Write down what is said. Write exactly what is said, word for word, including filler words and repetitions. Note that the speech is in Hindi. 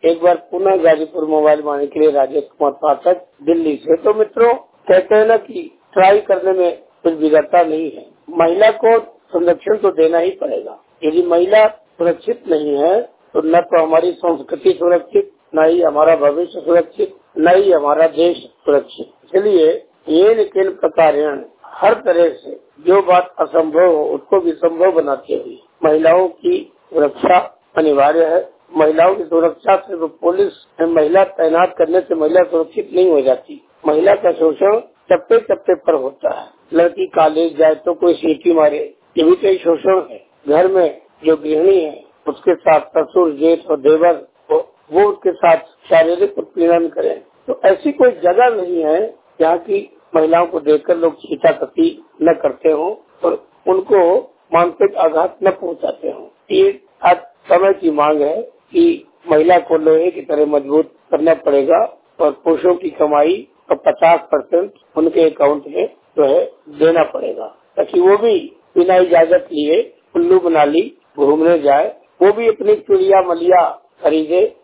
एक बार पुनः गाजीपुर मोबाइल वाणी के लिए राजेश कुमार पाठक, दिल्ली से। तो मित्रों, कहते हैं ना कि ट्राई करने में कुछ बिगड़ता नहीं है। महिला को संरक्षण तो देना ही पड़ेगा। यदि महिला सुरक्षित नहीं है तो न तो हमारी संस्कृति सुरक्षित, न ही हमारा भविष्य सुरक्षित, न ही हमारा देश सुरक्षित। इसलिए ये निकिन प्रकारेण हर तरह से जो बात असंभव हो उसको भी संभव बनाते हुए महिलाओं की सुरक्षा अनिवार्य है। महिलाओं की सुरक्षा सिर्फ पुलिस में महिला तैनात करने से महिला सुरक्षित नहीं हो जाती। महिला का शोषण चप्पे चप्पे पर होता है। लड़की कॉलेज जाए तो कोई सीटी मारे, ये भी कई शोषण है। घर में जो गृहिणी है उसके साथ ससुर, जेठ और देवर वो उसके साथ शारीरिक उत्पीड़न करें, तो ऐसी कोई जगह नहीं है जहाँ की महिलाओं को देखकर लोग छींटाकशी न करते हो और उनको मानसिक आघात न पहुँचाते हो। ये आज समय की मांग है कि महिला को लोहे की तरह मजबूत करना पड़ेगा और पुरुषों की कमाई का पचास परसेंट उनके अकाउंट में जो है देना पड़ेगा, ताकि वो भी बिना इजाजत लिए कुल्लू मनाली घूमने जाए, वो भी अपनी चुड़िया मलिया खरीदे